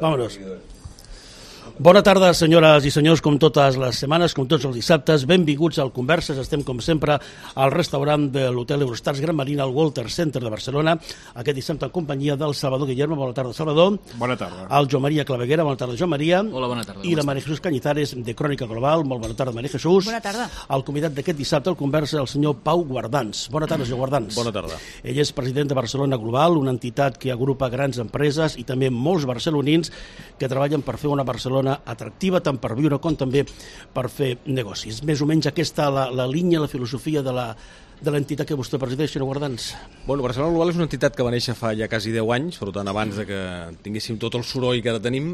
Vámonos. Bona tarda, senyores i senyors, com totes les setmanes, com tots els dissabtes. Benvinguts al Converses. Estem, com sempre, al restaurant de l'Hotel Eurostars Gran Marina, al Walter Center de Barcelona. Aquest dissabte en companyia del Salvador Guillermo. Bona tarda, Salvador. Bona tarda. El Joan Maria Claveguera. Bona tarda, Joan Maria. Hola, bona tarda. I la María Jesús Cañizares, de Crònica Global. Molt bona tarda, María Jesús. Bona tarda. El convidat d'aquest dissabte al Conversa, el senyor Pau Guardans. Bona tarda, senyor Guardans. Bona tarda. Ell és president de Barcelona Global, una entitat que agrupa grans empreses i també molts barcelonins que treballen per fer una Barcelona atractiva, tant per viure com també per fer negocis. Més o menys aquesta la línia, la filosofia de l'entitat que vostè presideix, senyor Guardans. Bueno, Barcelona Global és una entitat que va néixer fa ja quasi 10 anys, per tant, abans de que tinguéssim tot el soroll que ara tenim,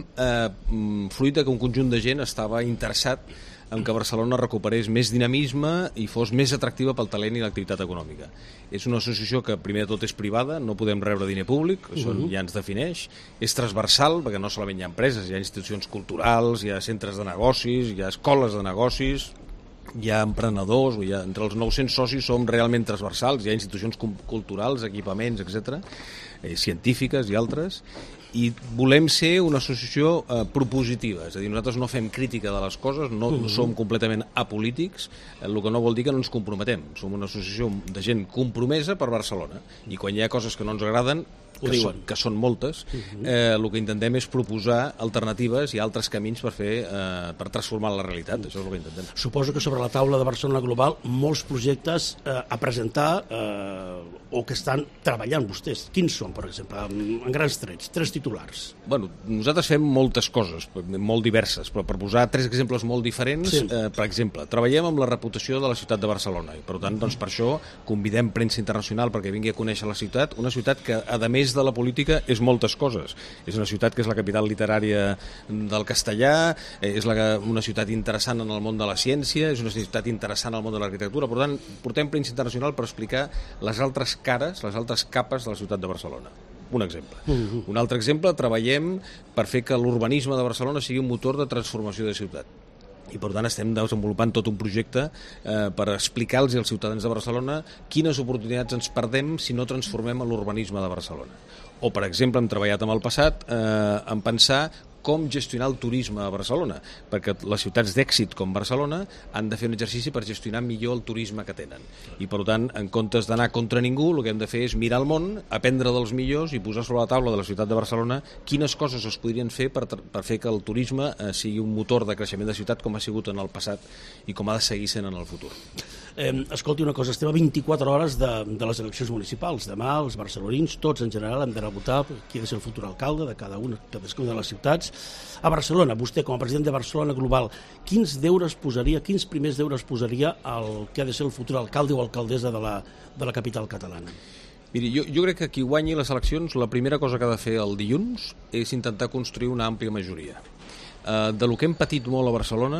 fruit que un conjunt de gent estava interessat en que Barcelona recuperés més dinamisme i fos més atractiva pel talent i l'activitat econòmica. És una associació que primer de tot és privada, no podem rebre diner públic, això ja ens defineix, és transversal, perquè no solament hi ha empreses, hi ha institucions culturals, hi ha centres de negocis, hi ha escoles de negocis, hi ha emprenedors, entre els 900 socis som realment transversals, hi ha institucions culturals, equipaments, etc., científiques i altres, i volem ser una associació propositiva, és a dir, nosaltres no fem crítica de les coses, no som completament apolítics, el que no vol dir que no ens comprometem, som una associació de gent compromesa per Barcelona, i quan hi ha coses que no ens agraden, que són moltes, el que intentem és proposar alternatives i altres camins per transformar la realitat, això és el que intentem. Suposo que sobre la taula de Barcelona Global molts projectes a presentar o que estan treballant vostès. Quins són, per exemple, en grans trets, 3 titulars? Bueno, nosaltres fem moltes coses, molt diverses, però per posar 3 exemples molt diferents, per exemple, treballem amb la reputació de la ciutat de Barcelona i per tant, doncs, per això convidem premsa internacional perquè vingui a conèixer la ciutat, una ciutat que, a més de la política, és moltes coses. És una ciutat que és la capital literària del castellà, és una ciutat interessant en el món de la ciència, és una ciutat interessant en el món de l'arquitectura, per tant, portem premsa internacional per explicar les altres cares, les altres capes de la ciutat de Barcelona. Un exemple. Un altre exemple, treballem per fer que l'urbanisme de Barcelona sigui un motor de transformació de ciutat. I per tant estem desenvolupant tot un projecte per explicar-los als ciutadans de Barcelona quines oportunitats ens perdem si no transformem l'urbanisme de Barcelona. O, per exemple, hem treballat amb el passat en pensar com gestionar el turisme a Barcelona, perquè les ciutats d'èxit com Barcelona han de fer un exercici per gestionar millor el turisme que tenen. I, per tant, en comptes d'anar contra ningú, el que hem de fer és mirar el món, aprendre dels millors i posar sobre la taula de la ciutat de Barcelona quines coses es podrien fer per fer que el turisme sigui un motor de creixement de ciutat com ha sigut en el passat i com ha de seguir sent en el futur. Escolti una cosa, estem a 24 hores de les eleccions municipals. Demà els barcelonins, tots en general, han d'anar a votar qui ha de ser el futur alcalde de cadascuna de les ciutats. A Barcelona, vostè com a president de Barcelona Global, quins primers deures posaria al que ha de ser el futur alcalde o alcaldessa de la capital catalana? Miri, jo crec que qui guanyi les eleccions, la primera cosa que ha de fer el dilluns és intentar construir una àmplia majoria. De lo que hem patit molt a Barcelona,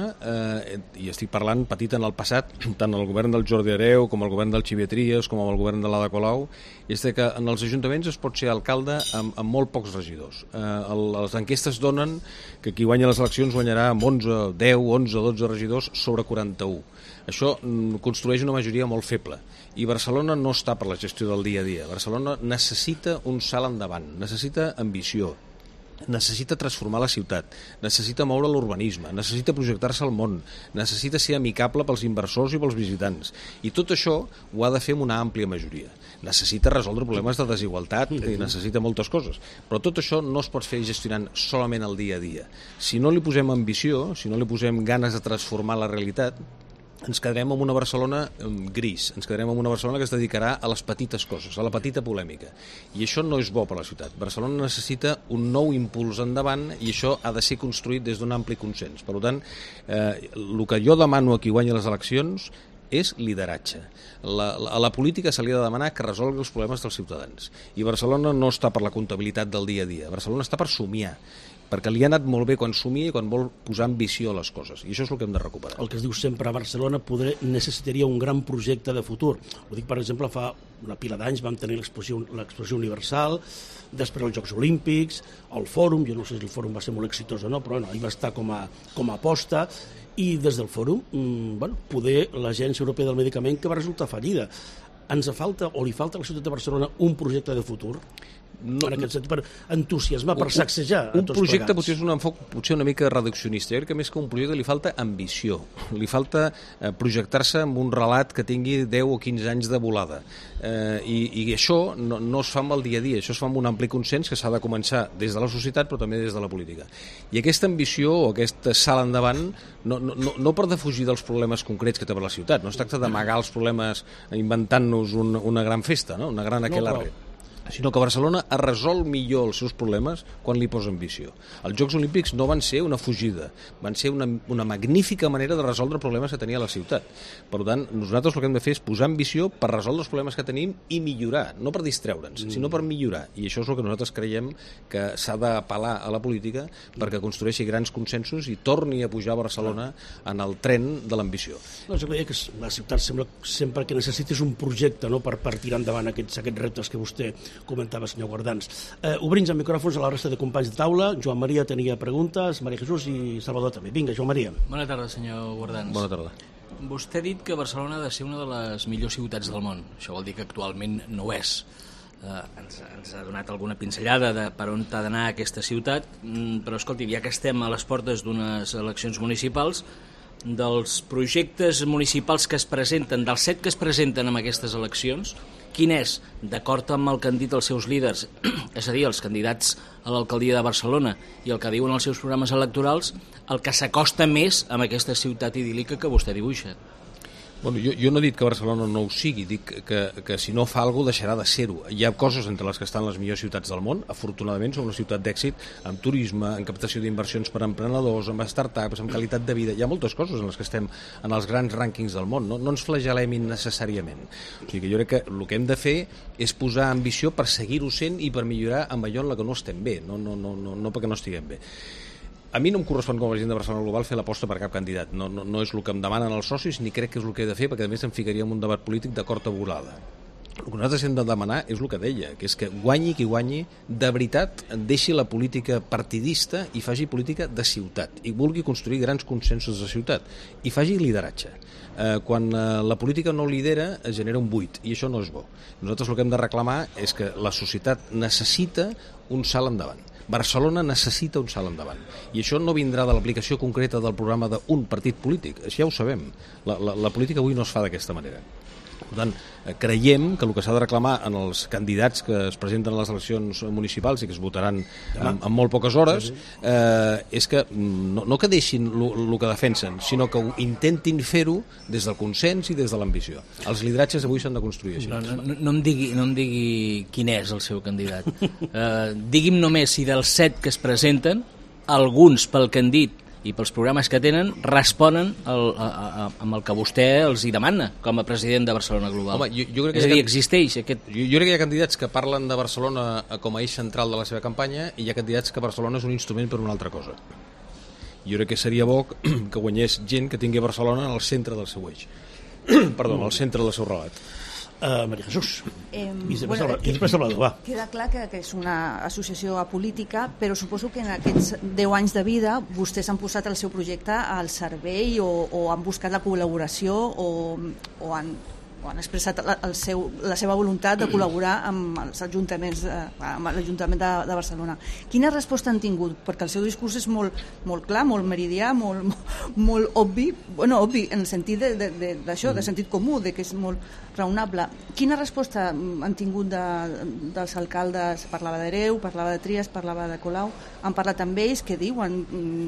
i estic parlant patit en el passat, tant el govern del Jordi Hereu com el govern del Xavier Trias com el govern de l'Ada Colau, és que en els ajuntaments es pot ser alcalde amb molt pocs regidors. Les enquestes donen que qui guanya les eleccions guanyarà amb 10, 11, 12 regidors sobre 41. Això construeix una majoria molt feble. I Barcelona no està per la gestió del dia a dia. Barcelona necessita un salt endavant, necessita ambició, necessita transformar la ciutat, necessita moure l'urbanisme, necessita projectar-se al món, necessita ser amicable pels inversors i pels visitants. I tot això ho ha de fer amb una àmplia majoria. Necessita resoldre problemes de desigualtat i necessita moltes coses. Però tot això no es pot fer gestionant solament el dia a dia. Si no li posem ambició, si no li posem ganes de transformar la realitat, ens quedarem amb una Barcelona gris, ens quedarem amb una Barcelona que es dedicarà a les petites coses, a la petita polèmica. I això no és bo per a la ciutat. Barcelona necessita un nou impuls endavant i això ha de ser construït des d'un ampli consens. Per tant, el que jo demano a qui guanya les eleccions és lideratge. A la política se li ha de demanar que resolgui els problemes dels ciutadans. I Barcelona no està per la comptabilitat del dia a dia. Barcelona està per somiar, perquè li ha anat molt bé quan somia i quan vol posar ambició a les coses, i això és el que hem de recuperar. El que es diu sempre a Barcelona necessitaria un gran projecte de futur. Ho dic, per exemple, fa una pila d'anys vam tenir l'exposició universal, després els Jocs Olímpics, el Fòrum, jo no sé si el Fòrum va ser molt exitós o no, però hi va estar com a aposta, i des del Fòrum, poder l'Agència Europea del Medicament que va resultar fallida. Ens falta, o li falta a la ciutat de Barcelona, un projecte de futur? en aquest sentit, per entusiasmar, per sacsejar un projecte potser és un enfoc potser una mica reduccionista. Jo crec que més que un projecte li falta ambició, li falta projectar-se amb un relat que tingui 10 o 15 anys de volada, i això no es fa amb el dia a dia, això es fa amb un ampli consens que s'ha de començar des de la societat però també des de la política. I aquesta ambició o aquest salt endavant no per defugir dels problemes concrets que té la ciutat, no es tracta d'amagar els problemes inventant-nos una gran festa, no? Una gran aquelarre, sinó que Barcelona ha resolt millor els seus problemes quan li posa ambició. Els Jocs Olímpics no van ser una fugida, van ser una magnífica manera de resoldre problemes que tenia la ciutat. Per tant, nosaltres el que hem de fer és posar ambició per resoldre els problemes que tenim i millorar, no per distreure'ns, sinó per millorar. I això és el que nosaltres creiem que s'ha d'apel·lar a la política perquè construeixi grans consensos i torni a pujar a Barcelona en el tren de l'ambició. No, jo crec que la ciutat sempre que necessitis un projecte, no?, per tirar endavant aquests reptes que vostè comentava, senyor Guardans. Obrim els micròfons a la resta de companys de taula. Joan Maria tenia preguntes, Maria Jesús i Salvador també. Vinga, Joan Maria. Bona tarda, senyor Guardans. Bona tarda. Vostè ha dit que Barcelona ha de ser una de les millors ciutats del món. Això vol dir que actualment no ho és. Ens ha donat alguna pinzellada de per on ha d'anar aquesta ciutat, però escolti, ja que estem a les portes d'unes eleccions municipals, dels projectes municipals que es presenten, dels 7 que es presenten en aquestes eleccions, quin és, d'acord amb el que han dit els seus líders, és a dir, els candidats a l'alcaldia de Barcelona i el que diuen els seus programes electorals, el que s'acosta més a aquesta ciutat idíl·lica que vostè dibuixa? Bueno, jo no he dit que Barcelona no ho sigui, dic que si no fa alguna cosa deixarà de ser-ho. Hi ha coses entre les que estan les millors ciutats del món. Afortunadament som una ciutat d'èxit amb turisme, en captació d'inversions per a emprenedors, amb startups, amb qualitat de vida. Hi ha moltes coses en les que estem en els grans rànquings del món. No ens flagelem innecessàriament. O sigui que jo crec que el que hem de fer és posar ambició per seguir-ho sent i per millorar amb allò en la que no estem bé, no perquè no estiguem bé. A mi no em correspon com a president de Barcelona Global fer l'aposta per cap candidat. No és el que em demanen els socis ni crec que és el que he de fer, perquè a més em ficaria en un debat polític de corta volada. El que nosaltres hem de demanar és el que deia, que és que guanyi qui guanyi, de veritat deixi la política partidista i faci política de ciutat i vulgui construir grans consensos de ciutat i faci lideratge. Quan la política no lidera es genera un buit i això no és bo. Nosaltres el que hem de reclamar és que la societat necessita un salt endavant. Barcelona necessita un salt endavant i això no vindrà de l'aplicació concreta del programa d'un partit polític, això ja ho sabem. La política avui no es fa d'aquesta manera. Per tant, creiem que el que s'ha de reclamar en els candidats que es presenten a les eleccions municipals i que es votaran en molt poques hores és que no que deixin el que defensen, sinó que ho intentin fer-ho des del consens i des de l'ambició. Els lideratges avui s'han de construir així. No em digui quin és el seu candidat. Digui'm només si dels 7 que es presenten, alguns pel que han dit i pels programes que tenen responen amb el que vostè els hi demana com a president de Barcelona Global. Home, jo crec que és a dir, existeix aquest... Jo crec que hi ha candidats que parlen de Barcelona com a eix central de la seva campanya i hi ha candidats que Barcelona és un instrument per una altra cosa. Jo crec que seria bo que guanyés gent que tingui Barcelona en el centre del seu eix. Perdó, al centre del seu relat. Maria Jesús. I després Salvador, va. Queda clar que és una associació apolítica, però suposo que en aquests 10 anys de vida vostès han posat el seu projecte al servei o han buscat la col·laboració o han expressat la seva voluntat de col·laborar amb els ajuntaments, amb l'Ajuntament de Barcelona. Quina resposta han tingut? Perquè el seu discurs és molt clar, molt meridià, molt obvi, obvi en el sentit d'això, de sentit comú, que és molt raonable. Quina resposta han tingut dels alcaldes? Parlava d'Hereu, parlava de Trias, parlava de Colau, han parlat amb ells, què diuen?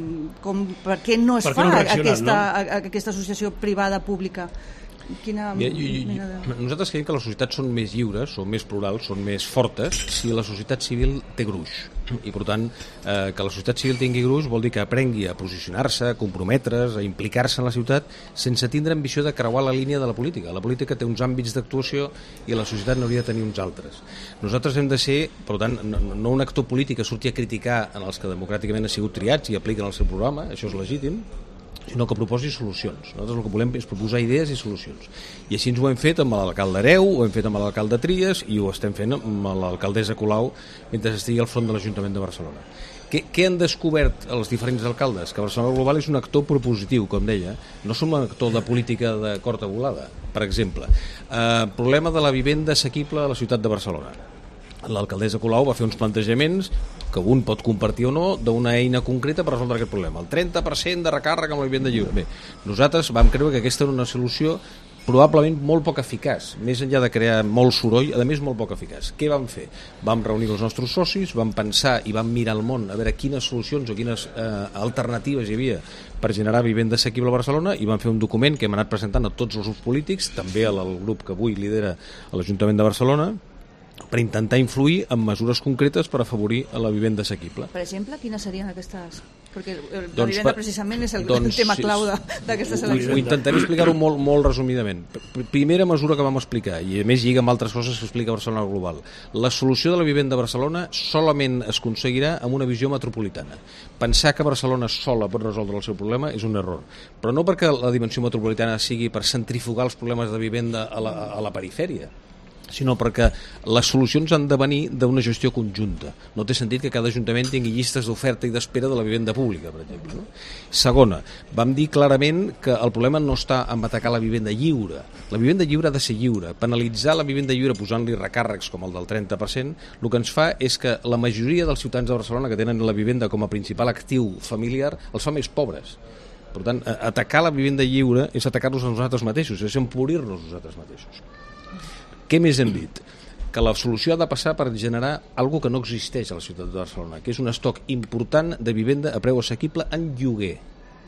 Per què no es fa aquesta associació privada pública? Nosaltres creiem que les societats són més lliures, són més plurals, són més fortes si la societat civil té gruix. I per tant, que la societat civil tingui gruix vol dir que aprengui a posicionar-se, a comprometre's, a implicar-se en la ciutat sense tindre ambició de creuar la línia de la política. La política té uns àmbits d'actuació i la societat n'hauria de tenir uns altres. Nosaltres hem de ser, per tant, no un actor polític que surti a criticar en els que democràticament han sigut triats i apliquen el seu programa, això és legítim, sinó que proposi solucions. Nosaltres el que volem és proposar idees i solucions. I així ens ho hem fet amb l'alcalde Hereu, ho hem fet amb l'alcalde Trias i ho estem fent amb l'alcaldessa Colau mentre estigui al front de l'Ajuntament de Barcelona. Què han descobert els diferents alcaldes? Que Barcelona Global és un actor propositiu, com deia. No som un actor de política de corta volada, per exemple. Problema de la vivenda assequible a la ciutat de Barcelona. l'alcaldessa Colau va fer uns plantejaments que un pot compartir o no d'una eina concreta per resoldre aquest problema. El 30% de recàrrega amb la vivenda lliure. Bé, nosaltres vam creure que aquesta era una solució probablement molt poc eficaç, més enllà de crear molt soroll, a més molt poc eficaç. Què vam fer? Vam reunir els nostres socis, vam pensar i vam mirar el món a veure quines solucions o quines alternatives hi havia per generar vivenda assequible a Barcelona i vam fer un document que hem anat presentant a tots els grups polítics, també al grup que avui lidera l'Ajuntament de Barcelona, per intentar influir en mesures concretes per afavorir la vivenda assequible. Per exemple, quines serien aquestes? Perquè la vivenda precisament és el tema clau d'aquestes eleccions. Ho intentaré explicar-ho molt resumidament. Primera mesura que vam explicar, i a més lliga amb altres coses que explica Barcelona Global. La solució de la vivenda a Barcelona solament es aconseguirà amb una visió metropolitana. Pensar que Barcelona sola pot resoldre el seu problema és un error. Però no perquè la dimensió metropolitana sigui per centrifugar els problemes de vivenda a la perifèria, sinó perquè les solucions han de venir d'una gestió conjunta. No té sentit que cada ajuntament tingui llistes d'oferta i d'espera de la vivenda pública, per exemple. No? Segona, vam dir clarament que el problema no està en atacar la vivenda lliure. La vivenda lliure ha de ser lliure. Penalitzar la vivenda lliure posant-li recàrrecs com el del 30%, el que ens fa és que la majoria dels ciutadans de Barcelona que tenen la vivenda com a principal actiu familiar els fa més pobres. Per tant, atacar la vivenda lliure és atacar-nos a nosaltres mateixos, és empobrir-nos nosaltres mateixos. Què més hem dit? Que la solució ha de passar per generar algo que no existeix a la ciutat de Barcelona, que és un estoc important de vivenda a preu assequible en lloguer.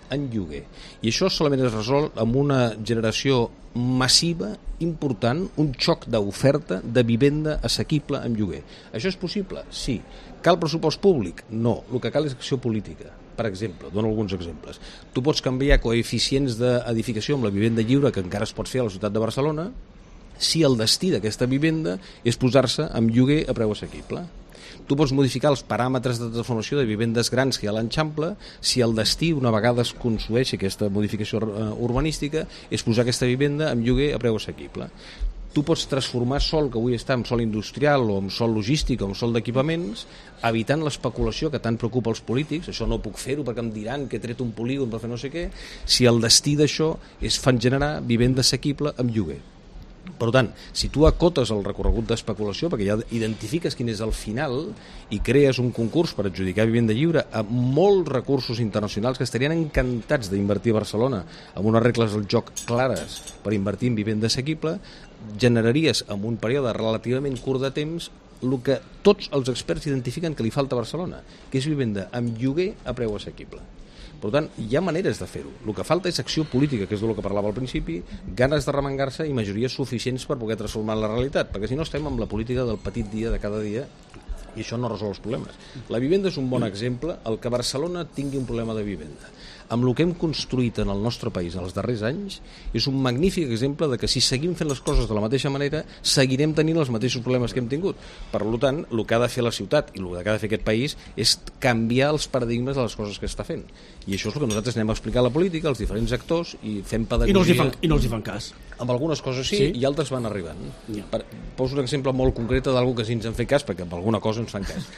I això solament es resol amb una generació massiva, important, un xoc d'oferta de vivenda assequible en lloguer. Això és possible? Sí. Cal pressupost públic? No. El que cal és acció política. Per exemple, dono alguns exemples. Tu pots canviar coeficients d'edificació amb la vivenda lliure que encara es pot fer a la ciutat de Barcelona si el destí d'aquesta vivenda és posar-se amb lloguer a preu assequible. Tu pots modificar els paràmetres de transformació de vivendes grans que hi ha a l'Eixample si el destí, una vegada es construeixi aquesta modificació urbanística, és posar aquesta vivenda amb lloguer a preu assequible. Tu pots transformar sòl que avui està en sòl industrial o en sòl logístic o en sòl d'equipaments, evitant l'especulació que tant preocupa els polítics. Això no puc fer-ho perquè em diran que he tret un polígon per fer no sé què, si el destí d'això és fan generar vivenda assequible amb lloguer. Per tant, si tu acotes el recorregut d'especulació, perquè ja identifiques quin és el final i crees un concurs per adjudicar vivenda lliure a molts recursos internacionals que estarien encantats d'invertir a Barcelona amb unes regles del joc clares per invertir en vivenda assequible, generaries en un període relativament curt de temps el que tots els experts identifiquen que li falta a Barcelona, que és vivenda amb lloguer a preu assequible. Per tant, hi ha maneres de fer-ho. El que falta és acció política, que és del que parlava al principi, ganes de remengar-se i majories suficients per poder transformar la realitat, perquè si no estem amb la política del petit dia de cada dia i això no resol els problemes. La vivenda és un bon exemple. El que Barcelona tingui un problema de vivenda amb el que hem construït en el nostre país en els darrers anys és un magnífic exemple de que si seguim fent les coses de la mateixa manera seguirem tenint els mateixos problemes que hem tingut. Per tant, el que ha de fer la ciutat i el que ha de fer aquest país és canviar els paradigmes de les coses que està fent. I això és el que nosaltres anem a explicar a la política, als diferents actors, i fem pedagogia. I no els hi fan cas. Amb algunes coses sí, i altres van arribant. Poso un exemple molt concret d'alguna que sí ens han fet cas, perquè amb alguna cosa ens fan cas.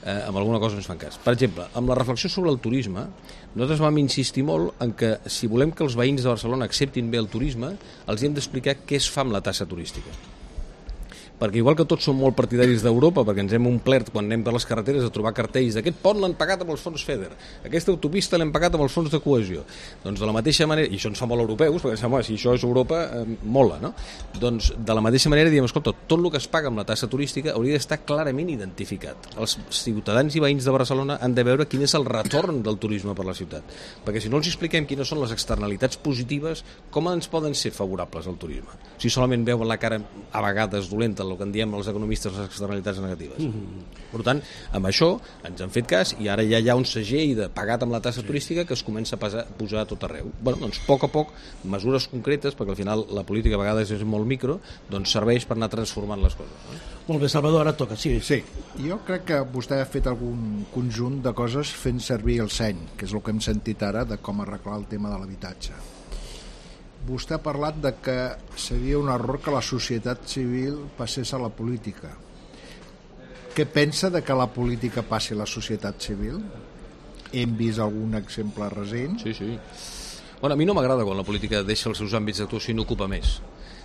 Per exemple, amb la reflexió sobre el turisme, nosaltres vam insistir molt en que si volem que els veïns de Barcelona acceptin bé el turisme, els hem d'explicar què es fa amb la taxa turística. Perquè igual que tots som molt partidaris d'Europa, perquè ens hem omplert quan anem per les carreteres a trobar cartells d'aquest pont l'han pagat amb els fons FEDER, aquesta autopista l'hem pagat amb els fons de cohesió. Doncs de la mateixa manera, i això ens fa molt europeus, perquè sembla si això és Europa, mola, no? Doncs de la mateixa manera diem, escolta, tot el que es paga amb la taxa turística hauria d'estar clarament identificat. Els ciutadans i veïns de Barcelona han de veure quin és el retorn del turisme per la ciutat, perquè si no els expliquem quines són les externalitats positives, com ens poden ser favorables al turisme? Si solament veuen la cara a vegades dolenta, el que en diem els economistes les externalitats negatives. Per tant, amb això ens han fet cas i ara ja hi ha un segell de pagat amb la taxa turística que es comença a posar a tot arreu. Doncs a poc, mesures concretes, perquè al final la política a vegades és molt micro, doncs serveix per anar transformant les coses. Molt bé, Salvador, ara et toca. Sí. Jo crec que vostè ha fet algun conjunt de coses fent servir el seny, que és el que hem sentit ara de com arreglar el tema de l'habitatge. Vostè ha parlat de que seria un error que la societat civil passés a la política. Què pensa de que la política passi a la societat civil? Hem vist algun exemple recent? Sí. Bueno, a mi no m'agrada quan la política deixa els seus àmbits d'actuació i n'ocupa més.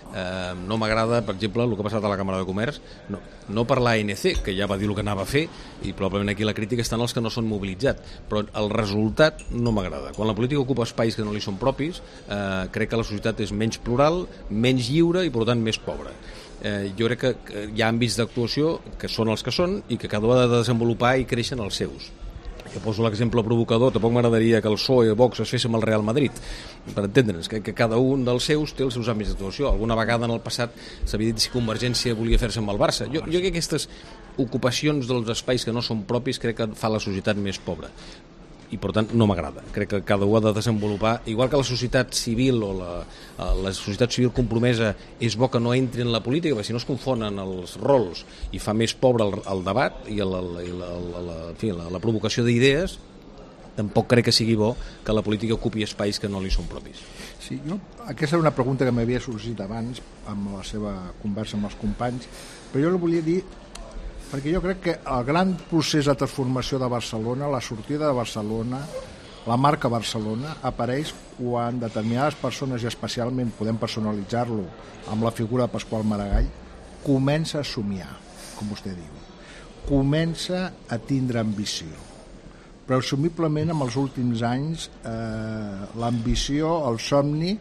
No m'agrada, per exemple, el que ha passat a la Càmera de Comerç, no per l'ANC, que ja va dir el que anava a fer, i probablement aquí la crítica està en els que no són mobilitzats, però el resultat no m'agrada. Quan la política ocupa espais que no li són propis, crec que la societat és menys plural, menys lliure i, per tant, més pobra. Jo crec que hi ha àmbits d'actuació que són els que són i que cada un ha de desenvolupar i creixen els seus. Jo poso l'exemple provocador, tampoc m'agradaria que el PSOE i Vox es fes amb el Real Madrid, per entendre'ns, que cada un dels seus té els seus àmbits d'actuació. Alguna vegada en el passat s'havia dit si Convergència volia fer-se amb el Barça. Jo crec que aquestes ocupacions dels espais que no són propis crec que fa la societat més pobra. I per tant no m'agrada. Crec que cada un ha de desenvolupar, igual que la societat civil o la societat civil compromesa és bo que no entri en la política, perquè si no es confonen els rols i fa més pobre el debat i la provocació d'idees, tampoc crec que sigui bo que la política ocupi espais que no li són propis. Sí, aquesta era una pregunta que m'havia sorgit abans amb la seva conversa amb els companys, però jo li volia dir perquè jo crec que el gran procés de transformació de Barcelona, la sortida de Barcelona, la marca Barcelona, apareix quan determinades persones, i especialment podem personalitzar-lo amb la figura de Pasqual Maragall, comença a somiar, com vostè diu. Comença a tindre ambició. Presumiblement, en els últims anys, l'ambició, el somni,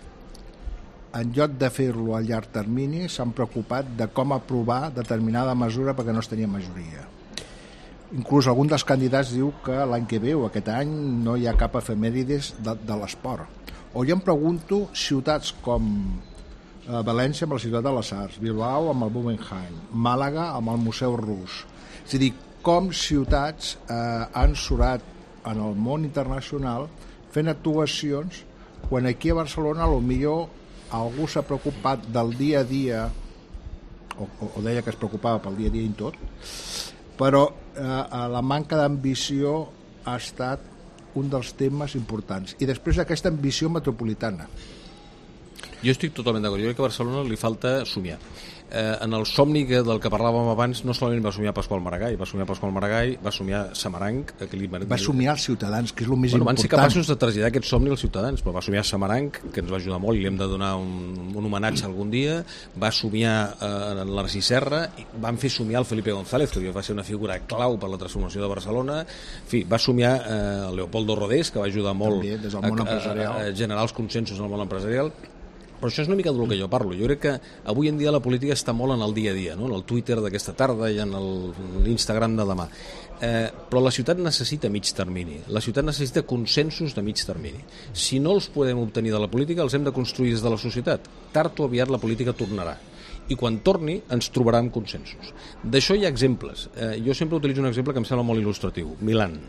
en lloc de fer-lo a llarg termini, s'han preocupat de com aprovar determinada mesura perquè no es tenia majoria. Inclús algun dels candidats diu que l'any que ve o aquest any no hi ha cap efemèrides de l'esport. O jo em pregunto ciutats com València amb la ciutat de les Arts, Bilbao amb el Guggenheim, Màlaga amb el Museu Rus. És a dir, com ciutats han surat en el món internacional fent actuacions quan aquí a Barcelona potser algú s'ha preocupat del dia a dia o deia que es preocupava pel dia a dia i tot, però la manca d'ambició ha estat un dels temes importants. I després aquesta ambició metropolitana. Jo estic totalment d'acord. Jo crec que a Barcelona li falta somiar. En el somni del que parlàvem abans no solament va somiar Pasqual Maragall, va somiar Samaranc, va somiar els ciutadans, que és el més important. Van ser capaços de traslladar aquest somni als ciutadans, però va somiar Samaranc, que ens va ajudar molt i li hem de donar un homenatge algun dia, va somiar Narcís Serra, van fer somiar el Felipe González, que va ser una figura clau per la transformació de Barcelona, en fi, va somiar el Leopoldo Rodés, que va ajudar molt també, des del món empresarial, a generar els consensos en el món empresarial. Però això és una mica del que jo parlo. Jo crec que avui en dia la política està molt en el dia a dia, no? En el Twitter d'aquesta tarda i en l'Instagram de demà. Però la ciutat necessita mig termini. La ciutat necessita consensos de mig termini. Si no els podem obtenir de la política, els hem de construir des de la societat. Tard o aviat la política tornarà. I quan torni ens trobarà amb consensos. D'això hi ha exemples. Jo sempre utilitzo un exemple que em sembla molt il·lustratiu.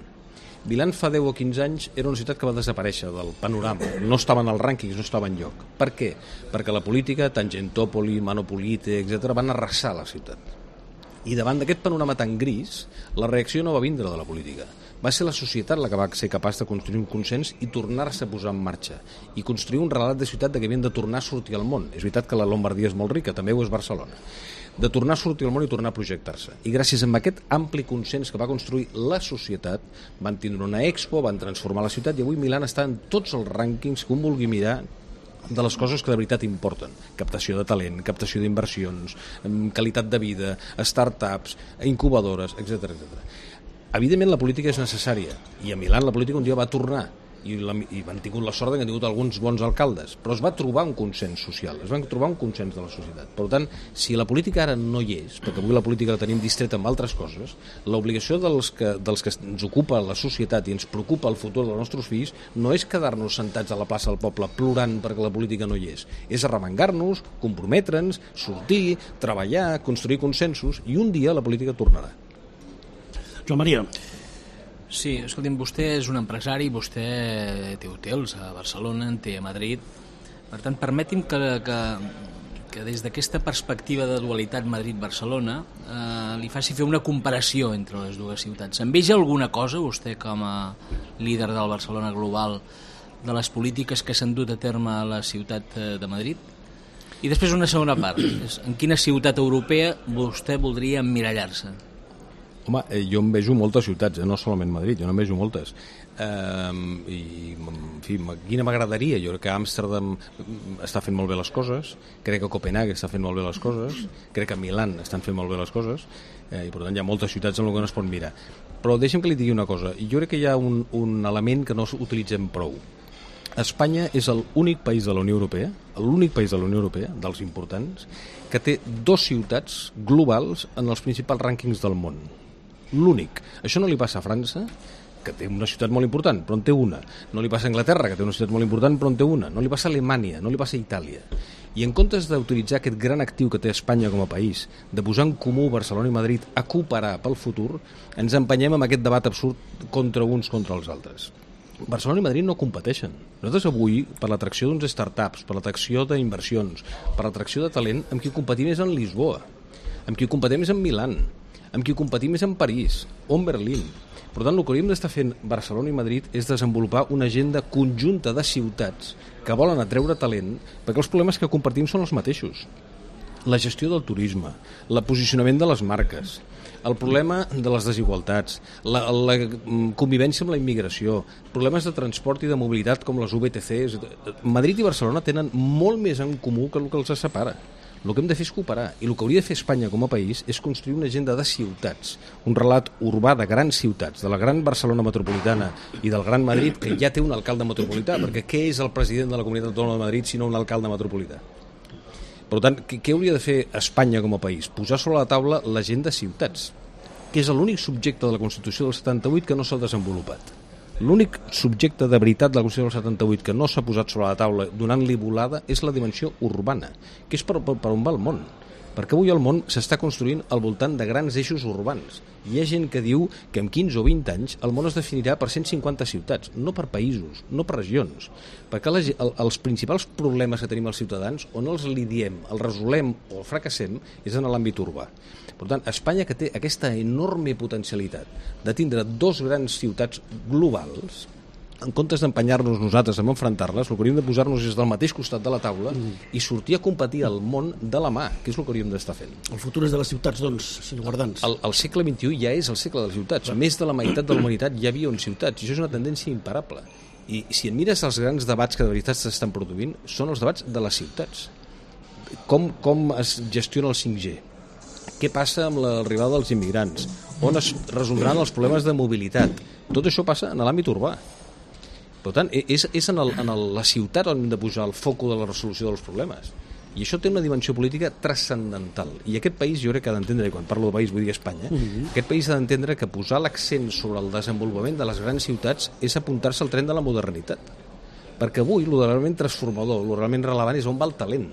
Milán fa 10 o 15 anys era una ciutat que va desaparèixer del panorama, no estava en els rànquings, no estava enlloc. Per què? Perquè la política, Tangentopoli, Manopolite, etc., van arrasar la ciutat. I davant d'aquest panorama tan gris, la reacció no va vindre de la política. Va ser la societat la que va ser capaç de construir un consens i tornar-se a posar en marxa, i construir un relat de ciutat de que havien de tornar a sortir al món. És veritat que la Lombardia és molt rica, també ho és Barcelona. De tornar a sortir al món i tornar a projectar-se. I gràcies a aquest ampli consens que va construir la societat, van tindre una expo, van transformar la ciutat, i avui Milán està en tots els rànquings que un vulgui mirar de les coses que de veritat importen. Captació de talent, captació d'inversions, qualitat de vida, start-ups, incubadores, etc. Evidentment la política és necessària, i a Milán la política un dia va tornar, i han tingut la sort que han tingut alguns bons alcaldes, però es va trobar un consens social, es va trobar un consens de la societat. Per tant, si la política ara no hi és, perquè avui la política la tenim distreta amb altres coses, l'obligació dels que ens ocupa la societat i ens preocupa el futur dels nostres fills no és quedar-nos sentats a la plaça del poble plorant perquè la política no hi és arremangar-nos, comprometre'ns, sortir, treballar, construir consensos, i un dia la política tornarà. Joan Maria. Sí, escolti'm, vostè és un empresari, vostè té hotels a Barcelona, en té a Madrid. Per tant, permeti'm que des d'aquesta perspectiva de dualitat Madrid-Barcelona li faci fer una comparació entre les dues ciutats. En veja alguna cosa, vostè com a líder del Barcelona Global, de les polítiques que s'han dut a terme a la ciutat de Madrid? I després una segona part, en quina ciutat europea vostè voldria emmirallar-se? Home, jo em vejo moltes ciutats, no solament Madrid, jo no em vejo moltes. I, en fi, quina m'agradaria? Jo crec que Amsterdam està fent molt bé les coses, crec que Copenhague està fent molt bé les coses, crec que Milán estan fent molt bé les coses, i per tant hi ha moltes ciutats en què no es pot mirar. Però deixa'm que li digui una cosa, jo crec que hi ha un element que no utilitzem prou. Espanya és l'únic país de la Unió Europea, dels importants, que té 2 ciutats globals en els principals rànquings del món. L'únic. Això no li passa a França, que té una ciutat molt important, però en té una. No li passa a Anglaterra, que té una ciutat molt important, però en té una. No li passa a Alemanya, no li passa a Itàlia. I en comptes d'utilitzar aquest gran actiu que té Espanya com a país, de posar en comú Barcelona i Madrid a cooperar pel futur, ens empenyem amb aquest debat absurd contra uns contra els altres. Barcelona i Madrid no competeixen. Nosaltres avui, per l'atracció d'uns startups, per l'atracció d'inversions, per l'atracció de talent, amb qui competim és en Lisboa, amb qui competim és en Milán, amb qui competim és en París o en Berlín. Per tant, el que hauríem d'estar fent Barcelona i Madrid és desenvolupar una agenda conjunta de ciutats que volen atreure talent, perquè els problemes que compartim són els mateixos. La gestió del turisme, el posicionament de les marques, el problema de les desigualtats, la convivència amb la immigració, problemes de transport i de mobilitat com les VTCs. Madrid i Barcelona tenen molt més en comú que el que els separa. El que hem de fer és cooperar, i el que hauria de fer Espanya com a país és construir una agenda de ciutats, un relat urbà de grans ciutats, de la gran Barcelona metropolitana i del Gran Madrid, que ja té un alcalde metropolità, perquè què és el president de la Comunitat Autònoma de Madrid sinó un alcalde metropolità? Per tant, què hauria de fer Espanya com a país? Posar sobre la taula l'agenda ciutats, que és l'únic subjecte de la Constitució del 78 que no s'ha desenvolupat. L'únic subjecte de veritat de la Constitució del 78 que no s'ha posat sobre la taula donant-li volada és la dimensió urbana, que és per on va el món. Perquè avui el món s'està construint al voltant de grans eixos urbans. Hi ha gent que diu que en 15 o 20 anys el món es definirà per 150 ciutats, no per països, no per regions. Perquè els principals problemes que tenim els ciutadans, o no els lidiem, els resolem o els fracassem, és en l'àmbit urbà. Per tant, Espanya, que té aquesta enorme potencialitat de tindre 2 grans ciutats globals, en comptes d'empenyar-nos nosaltres a enfrontar-les, el que hauríem de posar-nos és del mateix costat de la taula i sortir a competir al món de la mà, que és el que hauríem d'estar fent. El futur és de les ciutats, doncs, senyor Guardans. El segle XXI ja és el segle de les ciutats. Més de la meitat de la humanitat ja viu en ciutats, i això és una tendència imparable. I si et mires els grans debats que de veritat s'estan produint, són els debats de les ciutats. Com es gestiona el 5G? Què passa amb l'arribada dels immigrants? On es resoldran els problemes de mobilitat? Tot això passa en l'àmbit urbà. Per tant, és en la ciutat on hem de posar el foc de la resolució dels problemes. I això té una dimensió política transcendental. I aquest país, jo crec que ha d'entendre, i quan parlo de país vull dir Espanya, aquest país ha d'entendre que posar l'accent sobre el desenvolupament de les grans ciutats és apuntar-se al tren de la modernitat. Perquè avui, el realment transformador, el realment relevant és on va el talent.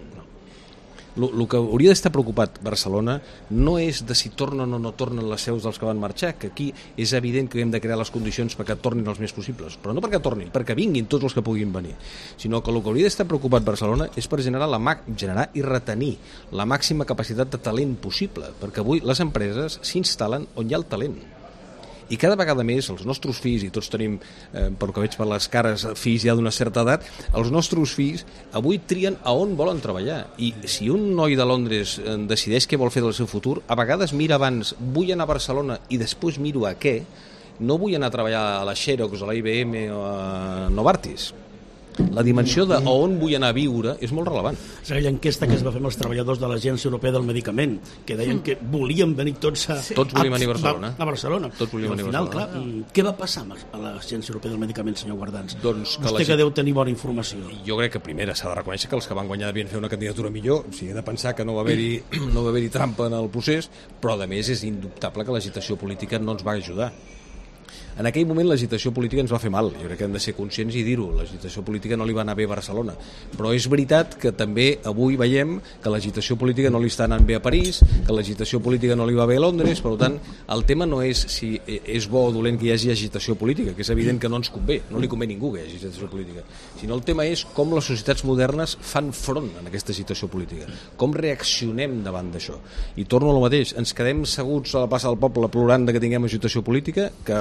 El que hauria d'estar preocupat Barcelona no és de si tornen o no tornen les seus dels que van marxar, que aquí és evident que hem de crear les condicions perquè tornin els més possibles, però no perquè tornin, perquè vinguin tots els que puguin venir, sinó que el que hauria d'estar preocupat Barcelona és per generar i retenir la màxima capacitat de talent possible, perquè avui les empreses s'instal·len on hi ha el talent. I cada vegada més els nostres fills, i tots tenim, pel que veig per les cares, fills ja d'una certa edat, els nostres fills avui trien a on volen treballar. I si un noi de Londres decideix què vol fer del seu futur, a vegades mira abans, vull anar a Barcelona i després miro a què, no vull anar a treballar a la Xerox, a la IBM o a Novartis. La dimensió de on vull anar a viure és molt relevant. És aquella enquesta que es va fer amb els treballadors de l'Agència Europea del Medicament, que deien que volien venir tots a venir a Barcelona. A Barcelona. Tots volien venir a Barcelona. Clar, què va passar a l'Agència Europea del Medicament, senyor Guardans? Doncs vostè que deu tenir bona informació. Jo crec que primera s'ha de reconèixer que els que van guanyar devien fer una candidatura millor, o sigui, he de pensar que no va haver-hi trampa en el procés, però a més és indubtable que l'agitació política no ens va ajudar. En aquell moment l'agitació política ens va fer mal, jo crec que hem de ser conscients i dir-ho, l'agitació política no li va anar bé a Barcelona, però és veritat que també avui veiem que l'agitació política no li està anant bé a París, que l'agitació política no li va bé a Londres, per tant el tema no és si és bo o dolent que hi hagi agitació política, que és evident que no ens convé, no li convé a ningú que hi hagi agitació política, sinó el tema és com les societats modernes fan front a aquesta agitació política, com reaccionem davant d'això. I torno a lo mateix, ens quedem seguts a la plaça del poble plorant que tinguem agitació política, que a Barcelona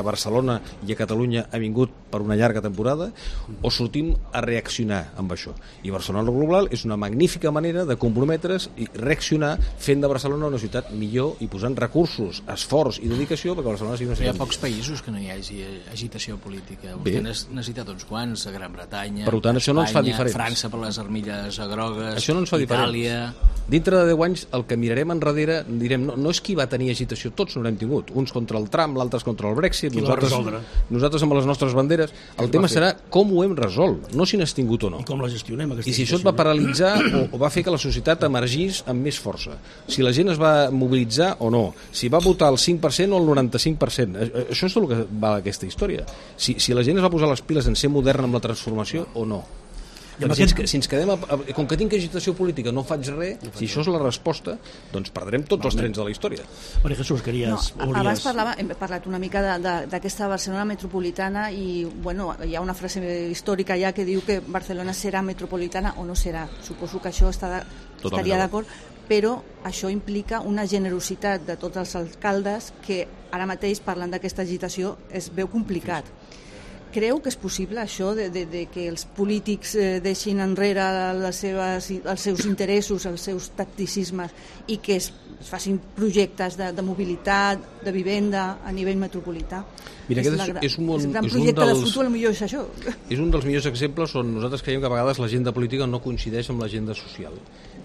Barcelona i a Catalunya ha vingut per una llarga temporada, o sortim a reaccionar amb això. I Barcelona Global és una magnífica manera de comprometre's i reaccionar fent de Barcelona una ciutat millor i posant recursos, esforç i dedicació perquè Barcelona sigui una Hi ha ciutat pocs països que no hi hagi agitació política. Vostè necessita uns quants, a Gran Bretanya, per tant, això no ens fa Espanya, diferents. França per les armilles grogues, Això no ens fa Itàlia... Dintre de 10 anys el que mirarem enrere direm no és qui va tenir agitació, tots no n'hem tingut, uns contra el Trump, l'altres contra el Brexit, nosaltres amb les nostres banderes. El tema serà com ho hem resolt, no si n'has tingut o no. I com la gestionem, aquesta I si això et va paralitzar o va fer que la societat emergís amb més força, si la gent es va mobilitzar o no, si va votar el 5% o el 95%, això és tot el que va aquesta història. Si la gent es va posar les piles en ser moderna amb la transformació o no. Si ens quedem com que tinc agitació política no faig res, si això és la resposta, doncs perdrem tots els trens de la història. Maria Jesús, abans hem parlat una mica d'aquesta Barcelona metropolitana i hi ha una frase històrica ja que diu que Barcelona serà metropolitana o no serà. Suposo que això estaria d'acord, però això implica una generositat de tots els alcaldes que ara mateix, parlant d'aquesta agitació, es veu complicat. Creu que és possible això de que els polítics deixin enrere els seus interessos, els seus tacticismes i que es facin projectes de mobilitat, de vivenda a nivell metropolità? Mira, és un gran projecte de futur, potser és això. És un dels millors exemples on nosaltres creiem que a vegades l'agenda política no coincideix amb l'agenda social.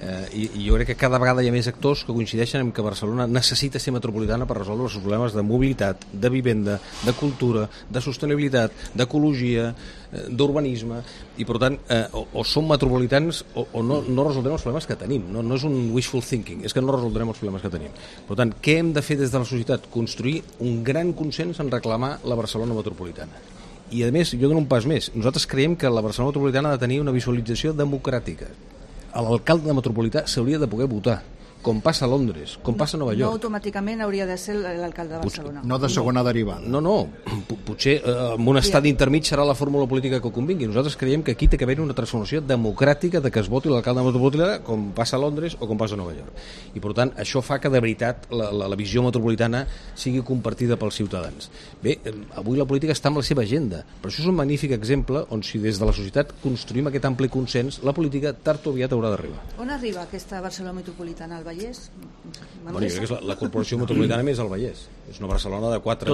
I jo crec que cada vegada hi ha més actors que coincideixen en que Barcelona necessita ser metropolitana per resoldre els problemes de mobilitat, de vivenda, de cultura, de sostenibilitat, d'ecologia, d'urbanisme, i per tant o som metropolitans o no resoldrem els problemes que tenim. No és un wishful thinking, és que no resoldrem els problemes que tenim. Per tant, què hem de fer des de la societat? Construir un gran consens en reclamar la Barcelona metropolitana. I a més, jo dono un pas més. Nosaltres creiem que la Barcelona metropolitana ha de tenir una visualització democràtica. L'alcalde metropolità s'hauria de poder votar, com passa a Londres, com passa a Nova York. No automàticament hauria de ser l'alcalde de Barcelona. No de segona derivada. No. Potser en un estat intermig serà la fórmula política que convingui. Nosaltres creiem que aquí té que haver una transformació democràtica de que es voti l'alcalde metropolità com passa a Londres o com passa a Nova York. I per tant, això fa que de veritat la visió metropolitana sigui compartida pels ciutadans. Bé, avui la política està amb la seva agenda, però això és un magnífic exemple on si des de la societat construïm aquest ampli consens, la política tard o aviat haurà d'arribar. On arriba aquesta Barcelona metropolitana? Al Vallès? Jo crec que és la corporació metropolitana més al Vallès. És una Barcelona de 4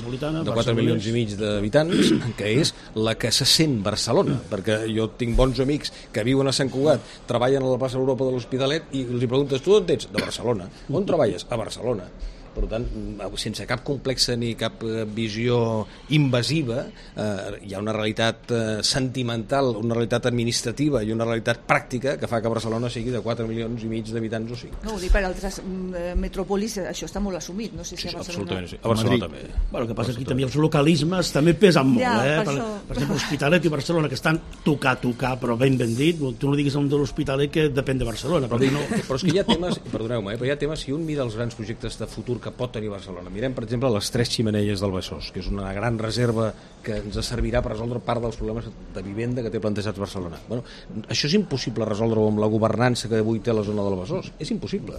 milions i mig d'habitants, que és la que se sent Barcelona, perquè jo tinc bons amics que viuen a Sant Cugat, treballen a la plaça Europa de l'Hospitalet i els preguntes, tu on ets? De Barcelona. On treballes? A Barcelona. Per tant, sense cap complexa ni cap visió invasiva, hi ha una realitat sentimental, una realitat administrativa i una realitat pràctica que fa que Barcelona sigui de 4 milions i mig d'habitants o 5. No, ho dic per altres metròpolis, això està molt assumit, no sé si a Barcelona... Absolutament, sí. A Barcelona també. Bueno, el que passa aquí també els localismes també pesen molt, per exemple, Hospitalet i Barcelona, que estan tocar, però ben dit, tu no diguis un de l'Hospitalet que depèn de Barcelona, però és que hi ha temes, perdoneu-me, però hi ha temes, si un mira els grans projectes de futur que pot tenir Barcelona. Mirem, per exemple, les 3 xemeneies del Besòs, que és una gran reserva que ens servirà per resoldre part dels problemes de vivenda que té plantejats Barcelona. Bueno, això és impossible resoldre-ho amb la governança que avui té la zona del Besòs. És impossible.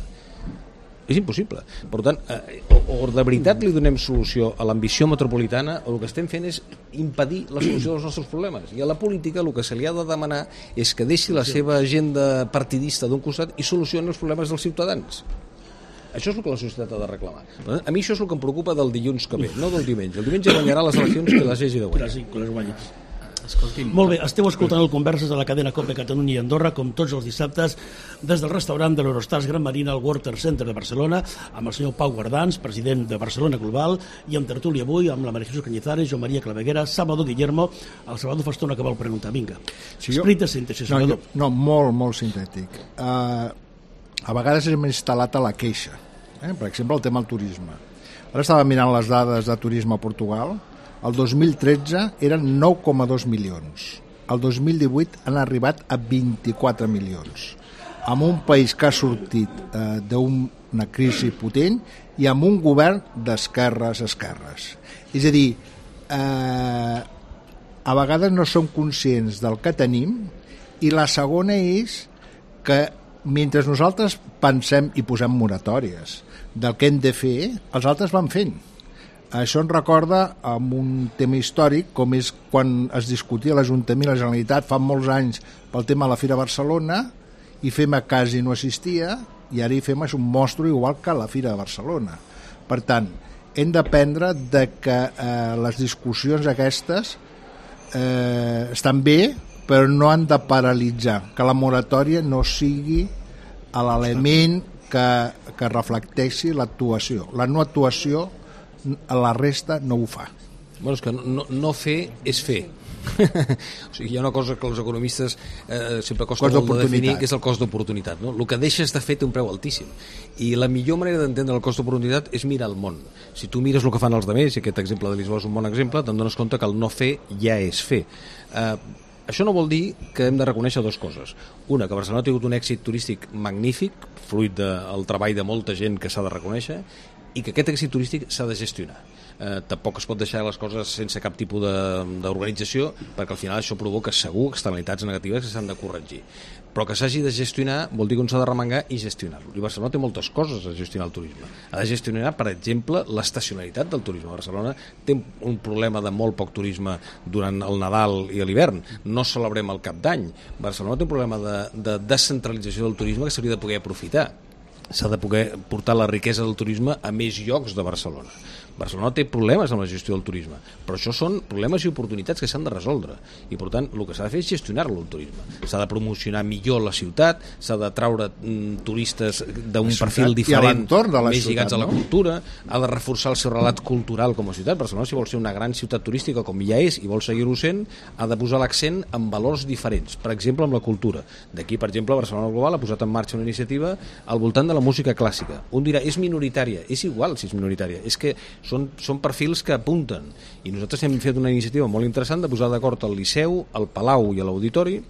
És impossible. Per tant, o de veritat li donem solució a l'ambició metropolitana o el que estem fent és impedir la solució dels nostres problemes. I a la política el que se li ha de demanar és que deixi la seva agenda partidista d'un costat i solucioni els problemes dels ciutadans. Això és el que la societat ha de reclamar. A mi això és el que em preocupa del dilluns que ve, no del diumenge. El diumenge guanyarà les eleccions que les hagi de guanyar. Escolti'm. Molt bé, esteu escoltant el Converses de la cadena COPE Catalunya i Andorra, com tots els dissabtes, des del restaurant de l'Eurostars Gran Marina al Water Center de Barcelona, amb el senyor Pau Guardans, president de Barcelona Global, i amb tertúlia avui amb la Maria Jesús Cañizares, Joan Maria Claveguera, Salvador Guillermo. El Salvador fa estona que vol preguntar. Vinga, esperit de síntesi, Salvador. No, molt sintètic. A vegades hem instal·lat a la queixa, per exemple el tema del turisme. Ara estava mirant les dades de turisme a Portugal. El 2013 eren 9,2 milions. El 2018 han arribat a 24 milions. Amb un país que ha sortit d'una crisi potent i amb un govern d'esquerres. És a dir, a vegades no som conscients del que tenim, i la segona és que mentre nosaltres pensem i posem moratòries del que hem de fer, els altres van fent. Això ens recorda amb un tema històric, com és quan es discutia l'Ajuntament i la Generalitat fa molts anys pel tema de la Fira Barcelona, i FEMA quasi no assistia, i ara FEMA és un monstru igual que la Fira de Barcelona. Per tant, hem d'aprendre de que les discussions aquestes estan bé, però no han de paralitzar, que la moratòria no sigui l'element que reflecteixi l'actuació. La no actuació, la resta no ho fa. Bueno, és que no fer és fer. O sigui, hi ha una cosa que els economistes sempre costa molt de definir, que és el cost d'oportunitat, no? El que deixes de fer té un preu altíssim, i la millor manera d'entendre el cost d'oportunitat és mirar el món. Si tu mires el que fan els altres, i aquest exemple de Lisboa és un bon exemple, te'n dones compte que el no fer ja és fer. Això no vol dir que hem de reconèixer dues coses. Una, que Barcelona ha tingut un èxit turístic magnífic, fruit del treball de molta gent que s'ha de reconèixer, i que aquest èxit turístic s'ha de gestionar. Tampoc es pot deixar les coses sense cap tipus d'organització, perquè al final això provoca segur externalitats negatives que s'han de corregir. Però que s'hagi de gestionar vol dir que un s'ha de remengar i gestionar-lo. I Barcelona té moltes coses a gestionar el turisme. Ha de gestionar, per exemple, l'estacionalitat del turisme. Barcelona té un problema de molt poc turisme durant el Nadal i l'hivern. No celebrem el Cap d'Any. Barcelona té un problema de descentralització del turisme que s'hauria de poder aprofitar. S'ha de poder portar la riquesa del turisme a més llocs de Barcelona. Barcelona té problemes amb la gestió del turisme, però això són problemes i oportunitats que s'han de resoldre, i per tant el que s'ha de fer és gestionar-lo, el turisme. S'ha de promocionar millor la ciutat, s'ha de traure turistes d'un perfil diferent, més lligats a la cultura, ha de reforçar el seu relat cultural com a ciutat. Barcelona, si vol ser una gran ciutat turística com ja és i vol seguir-ho sent, ha de posar l'accent en valors diferents, per exemple amb la cultura. D'aquí, per exemple, Barcelona Global ha posat en marxa una iniciativa al voltant de la música clàssica. Un dirà, és minoritària, és igual si és minoritària, és que són perfils que apunten, i nosaltres hem fet una iniciativa molt interessant de posar d'acord el Liceu, el Palau i l'Auditori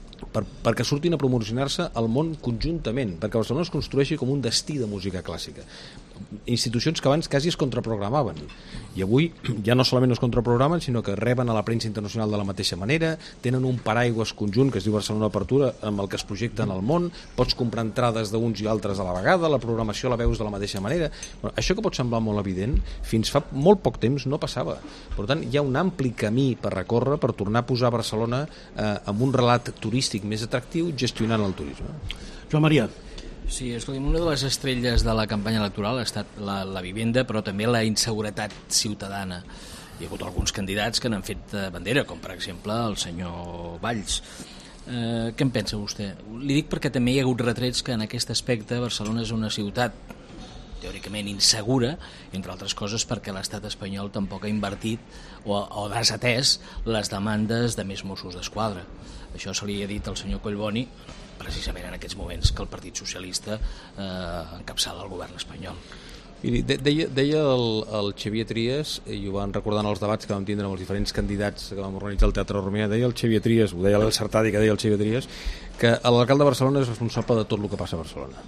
perquè surtin a promocionar-se al món conjuntament, perquè Barcelona es construeixi com un destí de música clàssica. Institucions que abans quasi es contraprogramaven, i avui ja no solament es contraprogramen, sinó que reben a la premsa internacional de la mateixa manera, tenen un paraigües conjunt que es diu Barcelona Apertura, amb el que es projecten al món, pots comprar entrades d'uns i altres a la vegada, la programació la veus de la mateixa manera. Bueno, això que pot semblar molt evident, fins fa molt poc temps no passava. Per tant, hi ha un ampli camí per recórrer per tornar a posar Barcelona amb un relat turístic més atractiu gestionant el turisme. Joan Maria. Sí, escolti'm, una de les estrelles de la campanya electoral ha estat la vivenda, però també la inseguretat ciutadana. Hi ha hagut alguns candidats que n'han fet bandera, com per exemple el senyor Valls. Què en pensa vostè? Li dic perquè també hi ha hagut retrets que en aquest aspecte Barcelona és una ciutat teòricament insegura, entre altres coses perquè l'estat espanyol tampoc ha invertit o desatès les demandes de més Mossos d'Esquadra. Això se li ha dit al senyor Collboni precisament en aquests moments que el Partit Socialista encapçala el govern espanyol. Miri, deia el Xavier Trias, i ho van recordant els debats que vam tindre amb els diferents candidats que vam organitzar al Teatre Romea, deia el Xavier Trias, ho deia l'Encertadi que deia el Xavier Trias, que l'alcalde de Barcelona és responsable de tot el que passa a Barcelona.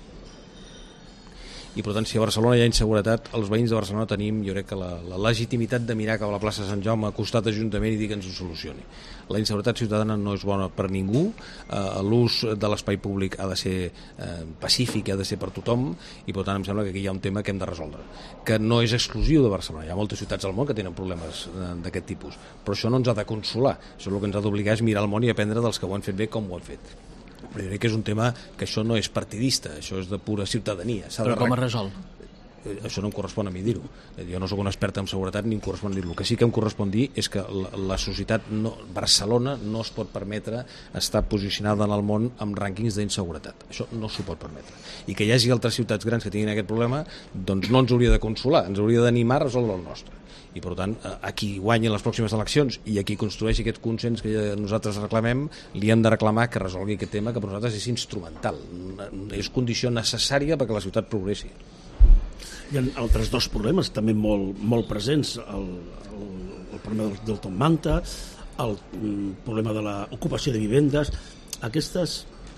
I per tant, si a Barcelona hi ha inseguretat, els veïns de Barcelona tenim, jo crec que la legitimitat de mirar cap a la plaça de Sant Jaume, costat Ajuntament, i dir que ens ho solucioni. La inseguretat ciutadana no és bona per ningú, l'ús de l'espai públic ha de ser pacífic, ha de ser per tothom, i per tant em sembla que aquí hi ha un tema que hem de resoldre, que no és exclusiu de Barcelona. Hi ha moltes ciutats al món que tenen problemes d'aquest tipus, però això no ens ha de consolar, això el que ens ha d'obligar és mirar el món i aprendre dels que ho han fet bé com ho han fet. Però jo crec que és un tema que això no és partidista, això és de pura ciutadania. Però com es resol? Això no em correspon a mi dir-ho. Jo no sóc un expert en seguretat ni em correspon dir-ho. El que sí que em correspon dir és que la societat Barcelona no es pot permetre estar posicionada en el món amb rànquings d'inseguretat. Això no s'ho pot permetre. I que hi hagi altres ciutats grans que tinguin aquest problema, doncs no ens hauria de consolar, ens hauria d'animar a resoldre el nostre. I per tant, a qui guanyi les pròximes eleccions i a qui construeixi aquest consens que nosaltres reclamem, li hem de reclamar que resolgui aquest tema, que per nosaltres és instrumental, és condició necessària perquè la ciutat progressi. Hi ha altres dos problemes també molt presents, el problema del Top Manta, el problema de l'ocupació de vivendes. Aquestes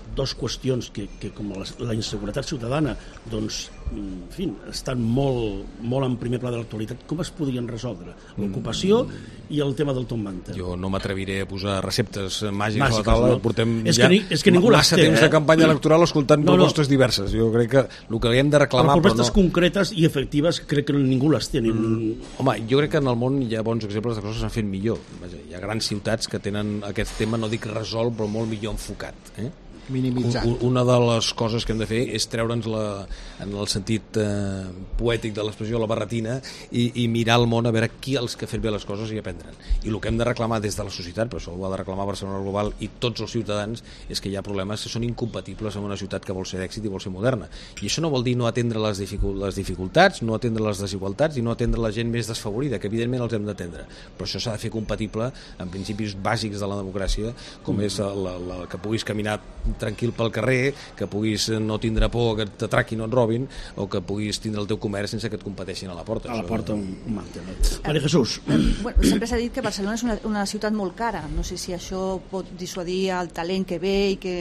dos qüestions que com la inseguretat ciutadana doncs, en fi, estan molt en primer pla de l'actualitat, com es podrien resoldre? L'ocupació i el tema del Tom Manta. Jo no m'atreviré a posar receptes màgiques a la taula, no? Portem és que ningú massa temps de campanya electoral escoltant propostes diverses. Jo crec que el que hem de reclamar... Però propostes concretes i efectives crec que ningú les té. Home, jo crec que en el món hi ha bons exemples de coses que s'han fet millor. Hi ha grans ciutats que tenen aquest tema, no dic resolt, però molt millor enfocat. Minimitzat. Una de les coses que hem de fer és treure'ns en el sentit poètic de l'expressió, la barretina, i mirar el món a veure qui els que ha fet bé les coses i aprendre'n. I el que hem de reclamar des de la societat, però això ho ha de reclamar Barcelona Global i tots els ciutadans, és que hi ha problemes que són incompatibles amb una ciutat que vol ser d'èxit i vol ser moderna. I això no vol dir no atendre les dificultats, no atendre les desigualtats i no atendre la gent més desfavorida, que evidentment els hem d'atendre. Però això s'ha de fer compatible amb principis bàsics de la democràcia, com és que puguis caminar tranquil pel carrer, que puguis no tindre por que t'atraquin o et robin, o que puguis tindre el teu comerç sense que et competeixin a la porta. A la porta un manta. Maria Jesús. Bueno, sempre s'ha dit que Barcelona és una ciutat molt cara. No sé si això pot dissuadir el talent que ve i que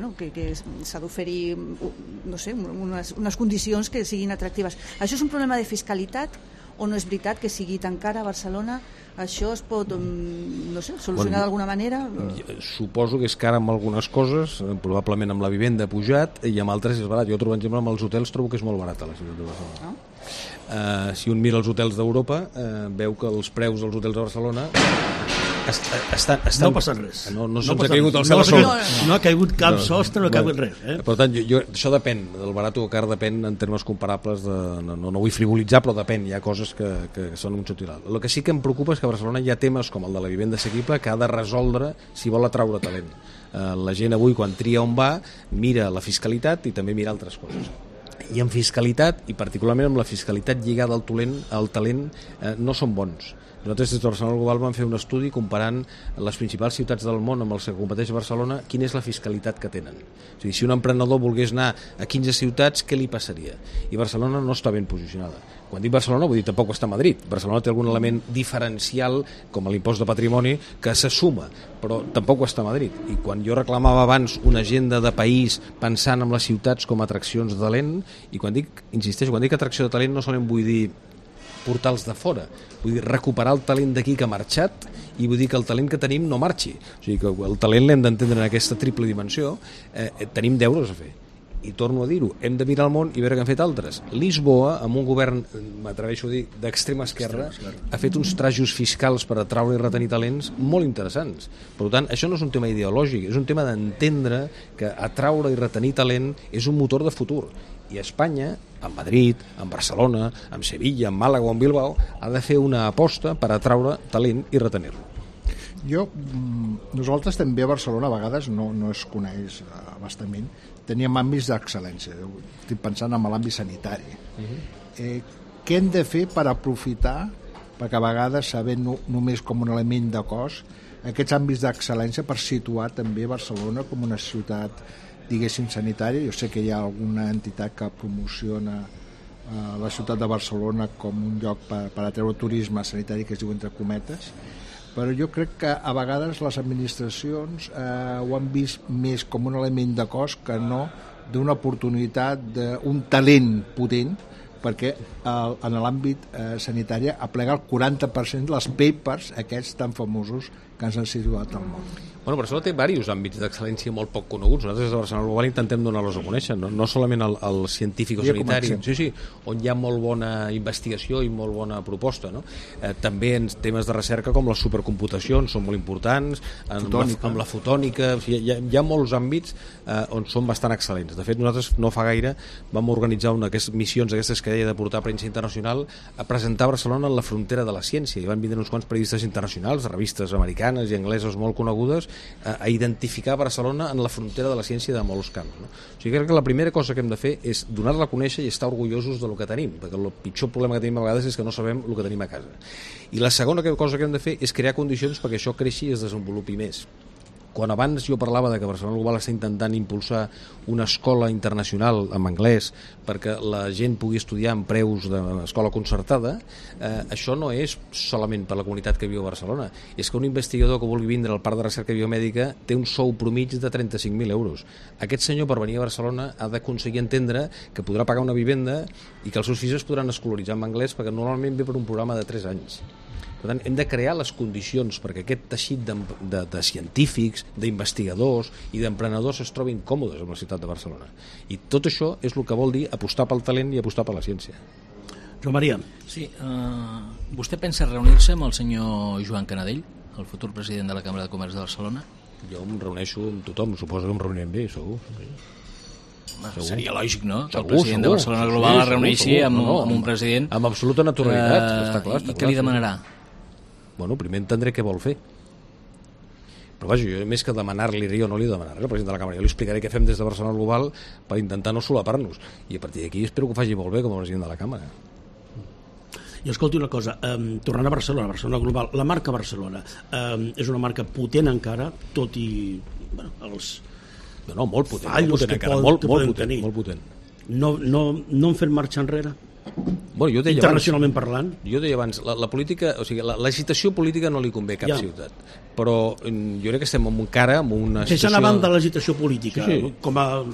s'ha d'oferir, no sé, unes condicions que siguin atractives. Això és un problema de fiscalitat o no és veritat que sigui tan cara a Barcelona? Això es pot, no sé, solucionar d'alguna manera? Suposo que és cara amb algunes coses, probablement amb la vivenda ha pujat, i amb altres és barat. Jo trobo, per exemple, amb els hotels trobo que és molt barat a la ciutat de Barcelona. Si un mira els hotels d'Europa, veu que els preus dels hotels de Barcelona estan... No ha passat res. No se'ns ha caigut el cel a sobre. No ha caigut cap sostre, no ha caigut res. Per tant, això depèn, del barat o car depèn en termes comparables, no vull frivolitzar, però depèn, hi ha coses que són un xut i l'alt. El que sí que em preocupa és que a Barcelona hi ha temes com el de la vivenda assequible que ha de resoldre si vol atraure talent. La gent avui, quan tria on va, mira la fiscalitat i també mira altres coses. I en fiscalitat, i particularment amb la fiscalitat lligada al talent, no són bons. Nosaltres des de Barcelona Global vam fer un estudi comparant les principals ciutats del món amb els que competeix Barcelona, quina és la fiscalitat que tenen. O sigui, si un emprenedor volgués anar a 15 ciutats, què li passaria? I Barcelona no està ben posicionada. Quan dic Barcelona, vull dir tampoc està a Madrid. Barcelona té algun element diferencial, com l'impost de patrimoni, que se suma, però tampoc està a Madrid. I quan jo reclamava abans una agenda de país pensant en les ciutats com a atraccions de talent, i quan dic atracció de talent no solament vull dir portar-los de fora, vull dir recuperar el talent d'aquí que ha marxat i vull dir que el talent que tenim no marxi, o sigui que el talent l'hem d'entendre en aquesta triple dimensió. Tenim deures a fer i torno a dir-ho, hem de mirar el món i veure què han fet altres. Lisboa, amb un govern, m'atreveixo a dir, d'extrema esquerra, ha fet uns trajos fiscals per atraure i retenir talents molt interessants. Per tant, això no és un tema ideològic, és un tema d'entendre que atraure i retenir talent és un motor de futur. I Espanya, amb Madrid, amb Barcelona, amb Sevilla, amb Màlaga o amb Bilbao, ha de fer una aposta per atraure talent i retenir-lo. Nosaltres també a Barcelona a vegades no es coneix bastament, teníem àmbits d'excel·lència, estic pensant en l'àmbit sanitari. Què hem de fer per aprofitar, perquè a vegades sabent només com un element de cost, aquests àmbits d'excel·lència per situar també Barcelona com una ciutat, diguéssim, sanitària? Jo sé que hi ha alguna entitat que promociona la ciutat de Barcelona com un lloc per atreure turisme sanitari, que es diu entre cometes, però jo crec que a vegades les administracions ho han vist més com un element de cost que no d'una oportunitat d'un talent potent, perquè en l'àmbit sanitari aplega el 40% dels papers aquests tan famosos que ens han situat al món. Bueno, Barcelona té diversos àmbits d'excel·lència molt poc coneguts. Nosaltres des de Barcelona Global intentem donar-los a conèixer, no solament el científic o sanitari, sí, on hi ha molt bona investigació i molt bona proposta, no? També en temes de recerca com les supercomputacions són molt importants, amb la fotònica, o sigui, hi ha molts àmbits on són bastant excel·lents. De fet, nosaltres no fa gaire vam organitzar aquestes missions, aquestes que deia de portar premsa internacional, a presentar Barcelona en la frontera de la ciència. Hi van vindre uns quants periodistes internacionals, revistes americanes i angleses molt conegudes, a identificar Barcelona en la frontera de la ciència de molts camps, no? O sigui, crec que la primera cosa que hem de fer és donar-la a conèixer i estar orgullosos del que tenim, perquè el pitjor problema que tenim a vegades és que no sabem el que tenim a casa. I la segona cosa que hem de fer és crear condicions perquè això creixi i es desenvolupi més. Quan abans jo parlava de que Barcelona Global està intentant impulsar una escola internacional en anglès perquè la gent pugui estudiar amb preus d'escola concertada, això no és solament per la comunitat que viu a Barcelona, és que un investigador que vulgui vindre al Parc de Recerca Biomèdica té un sou promig de 35.000 euros. Aquest senyor, per venir a Barcelona, ha d'aconseguir entendre que podrà pagar una vivenda i que els seus fills es podran escolaritzar en anglès perquè normalment ve per un programa de 3 anys. Per tant, hem de crear les condicions perquè aquest teixit de científics, d'investigadors i d'emprenedors es trobin còmodes amb la ciutat de Barcelona. I tot això és el que vol dir apostar pel talent i apostar per la ciència. Joan Maria. Sí, vostè pensa reunir-se amb el senyor Joan Canadell, el futur president de la Cambra de Comerç de Barcelona? Jo em reuneixo amb tothom, suposo que em reunirem bé, segur. Seria lògic, no? Que el president de Barcelona Global es reuneixi amb un president... Amb absoluta naturalitat, està clar. I què li demanarà? Bueno, primer entendré què vol fer. Però vaja, jo més que demanar-li o no li demanaré al president de la Cambra, jo li explicaré què fem des de Barcelona Global per intentar no solapar-nos, i a partir d'aquí espero que ho faci molt bé com a president de la Cambra. I escolti una cosa, tornant a Barcelona Global, la marca Barcelona és una marca potent encara, tot i els molt potent, fallos molt potent, que molt tenir. Molt potent. No en fem marxa enrere? Bueno, jo deia internacionalment parlant? Jo deia abans, la política, o sigui, l'agitació política no li convé a cap ciutat, però jo crec que estem encara en una situació... Deixant a banda l'agitació política, sí. com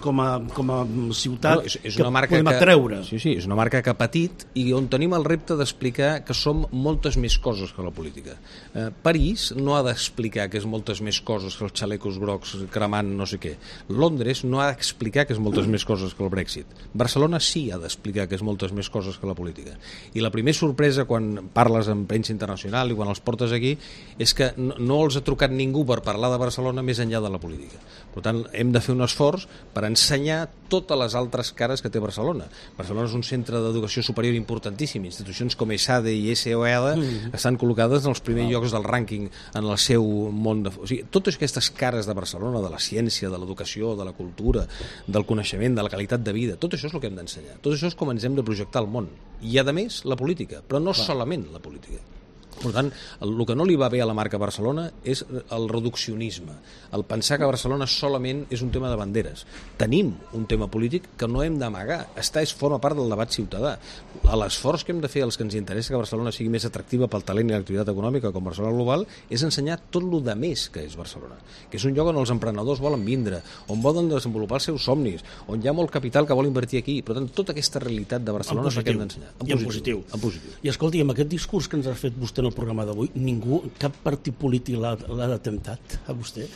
a ciutat és una marca podem atreure. Sí, és una marca que ha patit i on tenim el repte d'explicar que som moltes més coses que la política. París no ha d'explicar que és moltes més coses que els xalecos grocs cremant no sé què. Londres no ha d'explicar que és moltes més coses que el Brexit. Barcelona sí ha d'explicar que és moltes més coses que la política. I la primera sorpresa quan parles amb premsa internacional i quan els portes aquí és que no els ha trucat ningú per parlar de Barcelona més enllà de la política. Per tant, hem de fer un esforç per ensenyar totes les altres cares que té Barcelona. Barcelona és un centre d'educació superior importantíssim. Institucions com ESADE i SOEDA estan col·locades en els primers llocs del rànquing en el seu món. O sigui, totes aquestes cares de Barcelona, de la ciència, de l'educació, de la cultura, del coneixement, de la qualitat de vida, tot això és el que hem d'ensenyar. Tot això és com ens hem de projectar al món. I, a més, la política, però no solament la política. Per tant, el que no li va bé a la marca Barcelona és el reduccionisme, el pensar que Barcelona solament és un tema de banderes. Tenim un tema polític que no hem d'amagar, forma part del debat ciutadà. L'esforç que hem de fer els que ens interessa que Barcelona sigui més atractiva pel talent i l'activitat econòmica com Barcelona Global és ensenyar tot el de més que és Barcelona, que és un lloc on els emprenedors volen vindre, on volen desenvolupar els seus somnis, on hi ha molt capital que vol invertir aquí. Per tant, tota aquesta realitat de Barcelona és la que hem d'ensenyar. En positiu. I escolti, amb aquest discurs que ens ha fet vostè en el programa d'avui, cap partit polític l'ha detemptat a vostè?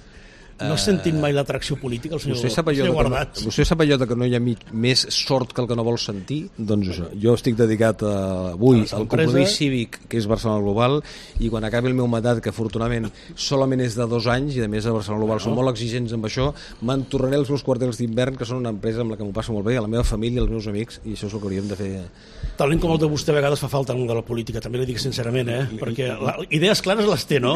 No has sentit mai l'atracció política, el senyor Guardans? Vostè sap allò que no hi ha més sort que el que no vol sentir? Doncs això, jo estic dedicat avui al compromís cívic que és Barcelona Global, i quan acabi el meu mandat, que afortunadament solament és de 2 anys, i a més a Barcelona Global són molt exigents amb això, me'n tornaré als meus quarters d'hivern, que són una empresa amb la que m'ho passo molt bé, a la meva família, als meus amics, i això és el que hauríem de fer. Talent com el de vostè a vegades fa falta en de la política, també li dic sincerament, perquè idees clares les té, no?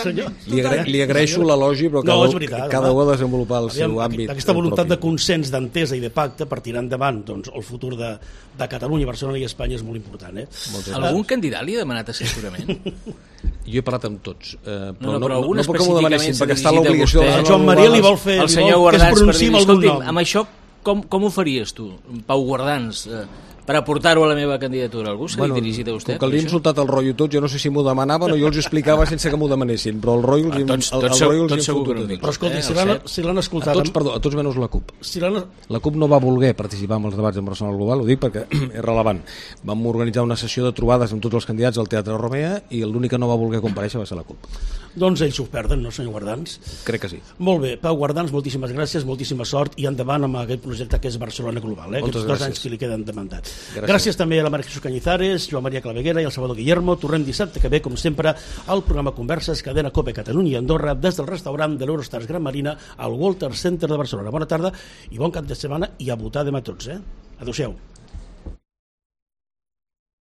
Li agraeixo l'elogi, però cada un ha de desenvolupar el seu àmbit. Aquesta voluntat de consens, d'entesa i de pacte per tirar endavant el futur de Catalunya, Barcelona i Espanya és molt important. Algun candidat li ha demanat assessorament? Jo he parlat amb tots, però no puc que m'ho demanessin perquè està l'obligació de Joan Maria li vol fer el senyor Guardans per dir, escolti'm, amb això com ho faries tu, Pau Guardans, per aportar-ho a la meva candidatura? Algú s'ha dirigit a vostè? Com que li hem soltat el rotllo tot, jo no sé si m'ho demanaven o jo els ho explicava sense que m'ho demanessin, però el rotllo els hem fotut. Però escolti, si l'han escoltat... A tots menys la CUP. La CUP no va voler participar en els debats en Barcelona Global, ho dic perquè és rellevant. Vam organitzar una sessió de trobades amb tots els candidats al Teatre Romea i l'únic que no va voler comparèixer va ser la CUP. Doncs ells s'ho perden, no, senyor Guardans? Crec que sí. Molt bé, Pau Guardans, moltíssimes gràcies, moltíssima sort i endavant amb aquest projecte que és Barcelona Global, aquests 2 anys que li queden de mandat. Gràcies també a la Maria Jesús Cañizares, Joan Maria Claveguera i el Salvador Guillermo. Tornem dissabte que ve, com sempre, al programa Converses, cadena COPE Catalunya i Andorra, des del restaurant de l'Eurostars Gran Marina al Walter Center de Barcelona. Bona tarda i bon cap de setmana i a votar demà tots. Adéu-siau.